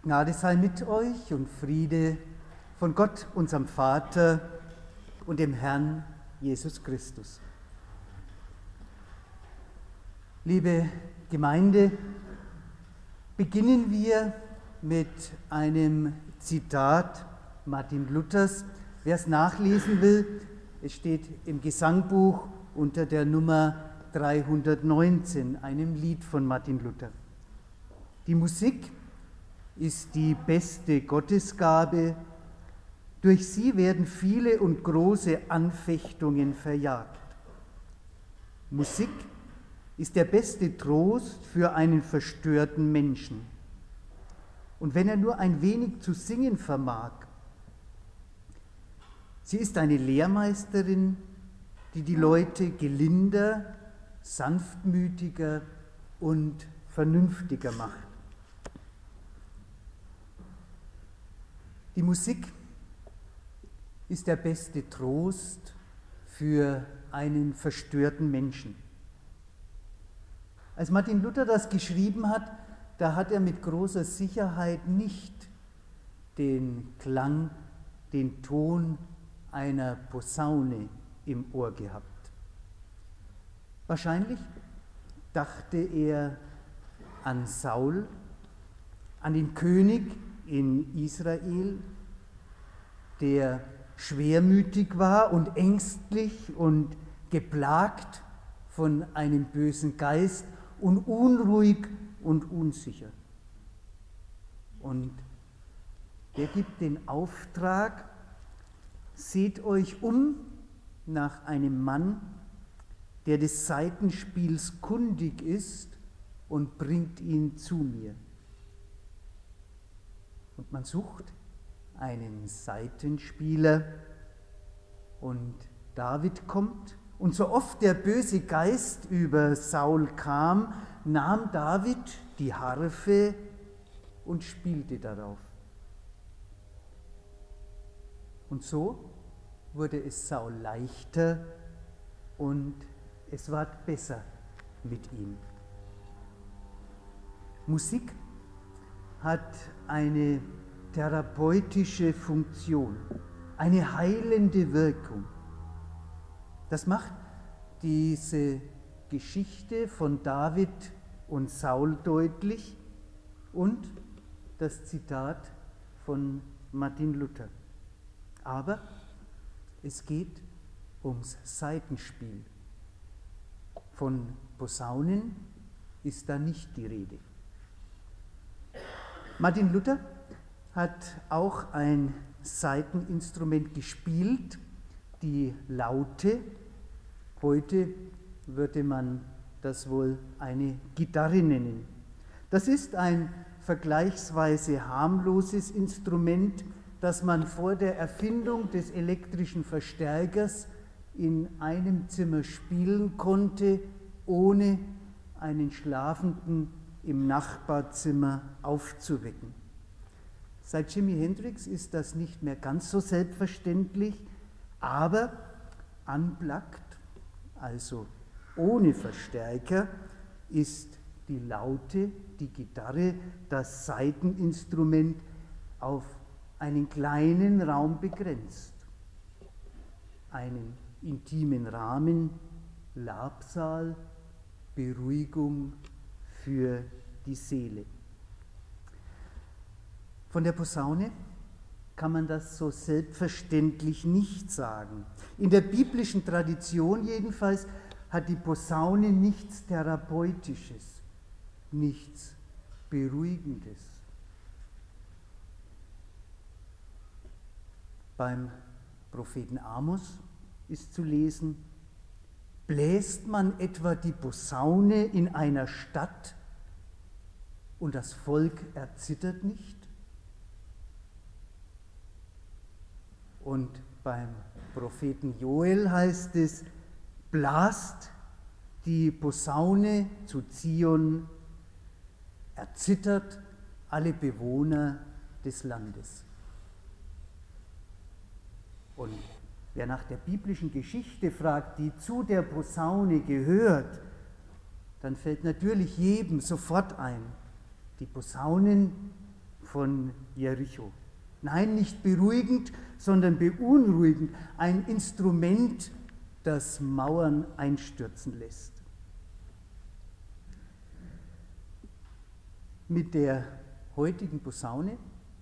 Gnade sei mit euch und Friede von Gott, unserem Vater und dem Herrn Jesus Christus. Liebe Gemeinde, beginnen wir mit einem Zitat Martin Luthers. Wer es nachlesen will, es steht im Gesangbuch unter der Nummer 319, einem Lied von Martin Luther. Die Musik ist die beste Gottesgabe. Durch sie werden viele und große Anfechtungen verjagt. Musik ist der beste Trost für einen verstörten Menschen. Und wenn er nur ein wenig zu singen vermag, sie ist eine Lehrmeisterin, die die Leute gelinder, sanftmütiger und vernünftiger macht. Die Musik ist der beste Trost für einen verstörten Menschen. Als Martin Luther das geschrieben hat, da hat er mit großer Sicherheit nicht den Klang, den Ton einer Posaune im Ohr gehabt. Wahrscheinlich dachte er an Saul, an den König in Israel, der schwermütig war und ängstlich und geplagt von einem bösen Geist und unruhig und unsicher. Und der gibt den Auftrag: Seht euch um nach einem Mann, der des Saitenspiels kundig ist, und bringt ihn zu mir. Und man sucht einen Saitenspieler und David kommt. Und so oft der böse Geist über Saul kam, nahm David die Harfe und spielte darauf. Und so wurde es Saul leichter und es ward besser mit ihm. Musik hat eine therapeutische Funktion, eine heilende Wirkung. Das macht diese Geschichte von David und Saul deutlich und das Zitat von Martin Luther. Aber es geht ums Saitenspiel. Von Posaunen ist da nicht die Rede. Martin Luther hat auch ein Saiteninstrument gespielt, die Laute. Heute würde man das wohl eine Gitarre nennen. Das ist ein vergleichsweise harmloses Instrument, das man vor der Erfindung des elektrischen Verstärkers in einem Zimmer spielen konnte, ohne einen Schlafenden im Nachbarzimmer aufzuwecken. Seit Jimi Hendrix ist das nicht mehr ganz so selbstverständlich, aber unplugged, also ohne Verstärker, ist die Laute, die Gitarre, das Saiteninstrument auf einen kleinen Raum begrenzt. Einen intimen Rahmen, Labsal, Beruhigung für die Seele. Von der Posaune kann man das so selbstverständlich nicht sagen. In der biblischen Tradition jedenfalls hat die Posaune nichts Therapeutisches, nichts Beruhigendes. Beim Propheten Amos ist zu lesen: Bläst man etwa die Posaune in einer Stadt und das Volk erzittert nicht? Und beim Propheten Joel heißt es: Blast die Posaune zu Zion, erzittert alle Bewohner des Landes. Und wer nach der biblischen Geschichte fragt, die zu der Posaune gehört, dann fällt natürlich jedem sofort ein: Die Posaunen von Jericho. Nein, nicht beruhigend, sondern beunruhigend. Ein Instrument, das Mauern einstürzen lässt. Mit der heutigen Posaune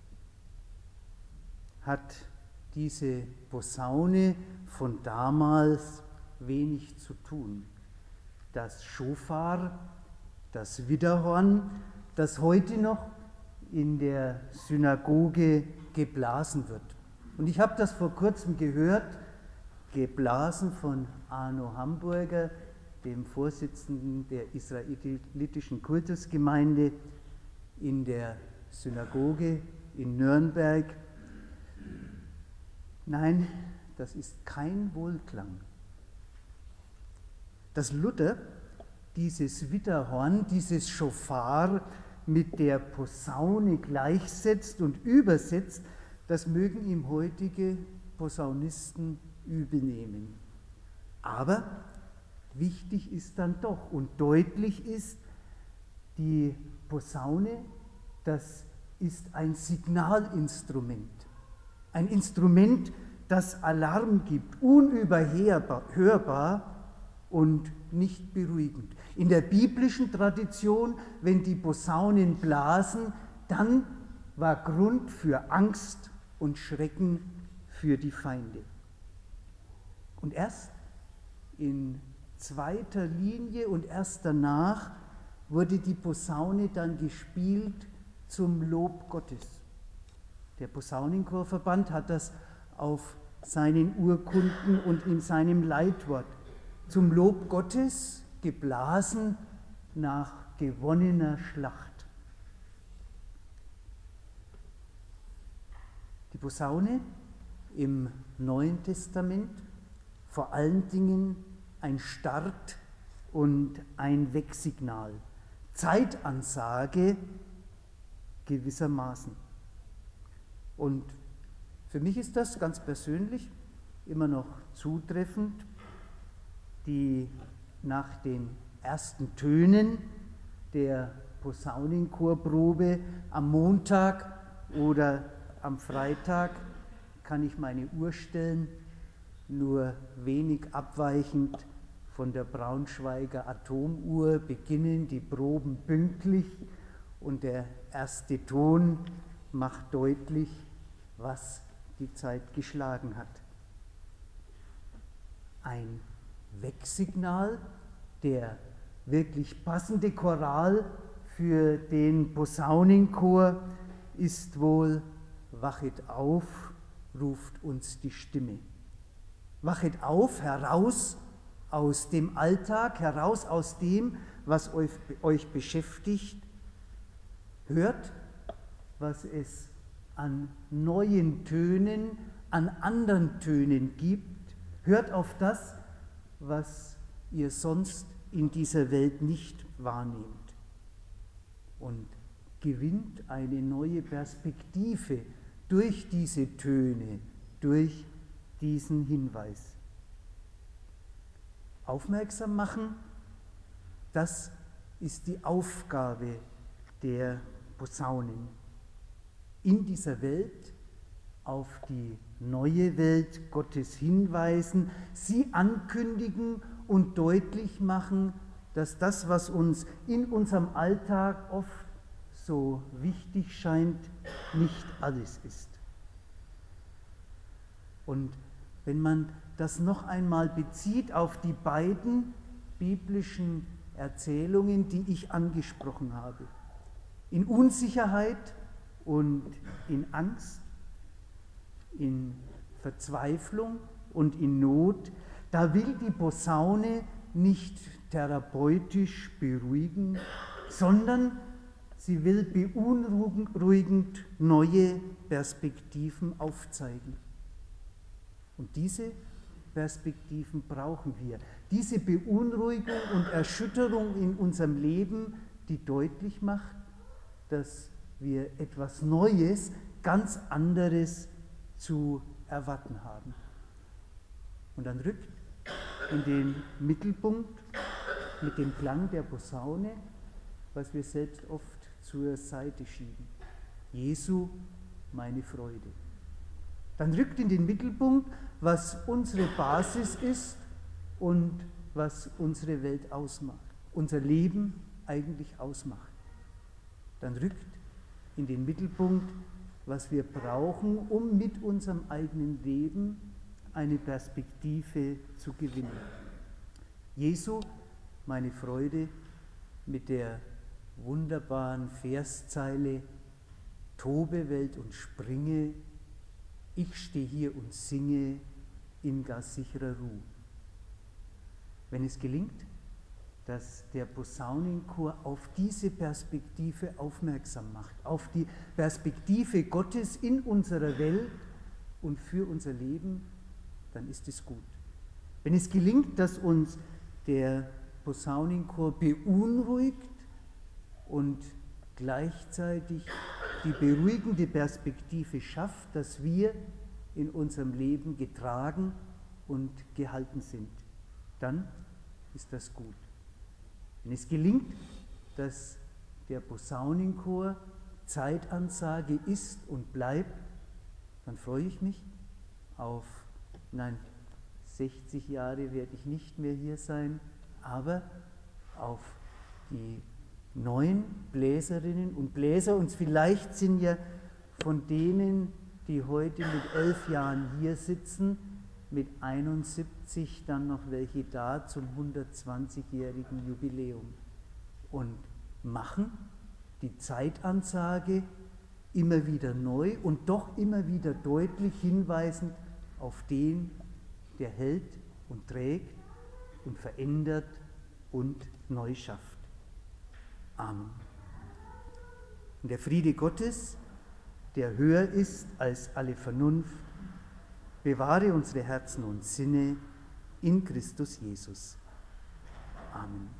hat diese Posaune von damals wenig zu tun. Das Schofar, das Widderhorn, das heute noch in der Synagoge geblasen wird. Und ich habe das vor kurzem gehört, geblasen von Arno Hamburger, dem Vorsitzenden der israelitischen Kultusgemeinde in der Synagoge in Nürnberg. Nein, das ist kein Wohlklang. Dass Luther dieses Widderhorn, dieses Schofar mit der Posaune gleichsetzt und übersetzt, das mögen ihm heutige Posaunisten übel nehmen. Aber wichtig ist dann doch und deutlich ist, die Posaune, das ist ein Signalinstrument. Ein Instrument, das Alarm gibt, unüberhörbar und nicht beruhigend. In der biblischen Tradition, wenn die Posaunen blasen, dann war Grund für Angst und Schrecken für die Feinde. Und erst in zweiter Linie und erst danach wurde die Posaune dann gespielt zum Lob Gottes. Der Posaunenchorverband hat das auf seinen Urkunden und in seinem Leitwort zum Lob Gottes geblasen nach gewonnener Schlacht. Die Posaune im Neuen Testament vor allen Dingen ein Start und ein Wegsignal, Zeitansage gewissermaßen. Und für mich ist das ganz persönlich immer noch zutreffend, die nach den ersten Tönen der Posaunenchorprobe am Montag oder am Freitag kann ich meine Uhr stellen, nur wenig abweichend von der Braunschweiger Atomuhr beginnen die Proben pünktlich und der erste Ton macht deutlich, was die Zeit geschlagen hat. Ein Wegsignal, der wirklich passende Choral für den Posaunenchor ist wohl: Wachet auf, ruft uns die Stimme. Wachet auf, heraus aus dem Alltag, heraus aus dem, was euch beschäftigt. Hört, was es an neuen Tönen, an anderen Tönen gibt. Hört auf das, was ihr sonst in dieser Welt nicht wahrnehmt. Und gewinnt eine neue Perspektive durch diese Töne, durch diesen Hinweis. Aufmerksam machen, das ist die Aufgabe der Posaunen. In dieser Welt auf die neue Welt Gottes hinweisen, sie ankündigen und deutlich machen, dass das, was uns in unserem Alltag oft so wichtig scheint, nicht alles ist. Und wenn man das noch einmal bezieht auf die beiden biblischen Erzählungen, die ich angesprochen habe, in Unsicherheit und in Angst, in Verzweiflung und in Not, da will die Posaune nicht therapeutisch beruhigen, sondern sie will beunruhigend neue Perspektiven aufzeigen. Und diese Perspektiven brauchen wir. Diese Beunruhigung und Erschütterung in unserem Leben, die deutlich macht, dass wir etwas Neues, ganz anderes zu erwarten haben. Und dann rückt in den Mittelpunkt mit dem Klang der Posaune, was wir selbst oft zur Seite schieben. Jesu, meine Freude. Dann rückt in den Mittelpunkt, was unsere Basis ist und was unsere Welt ausmacht, unser Leben eigentlich ausmacht. Dann rückt in den Mittelpunkt, was wir brauchen, um mit unserem eigenen Leben eine Perspektive zu gewinnen. Jesu, meine Freude, mit der wunderbaren Verszeile: Tobe Welt und springe, ich stehe hier und singe in gar sicherer Ruhe. Wenn es gelingt, dass der Posaunenchor auf diese Perspektive aufmerksam macht, auf die Perspektive Gottes in unserer Welt und für unser Leben, dann ist es gut. Wenn es gelingt, dass uns der Posaunenchor beunruhigt und gleichzeitig die beruhigende Perspektive schafft, dass wir in unserem Leben getragen und gehalten sind, dann ist das gut. Wenn es gelingt, dass der Posaunenchor Zeitansage ist und bleibt, dann freue ich mich auf, 60 Jahre werde ich nicht mehr hier sein, aber auf die neuen Bläserinnen und Bläser, und vielleicht sind ja von denen, die heute mit 11 Jahren hier sitzen, mit 71 dann noch welche da zum 120-jährigen Jubiläum und machen die Zeitansage immer wieder neu und doch immer wieder deutlich hinweisend auf den, der hält und trägt und verändert und neu schafft. Amen. Und der Friede Gottes, der höher ist als alle Vernunft, bewahre unsere Herzen und Sinne in Christus Jesus. Amen.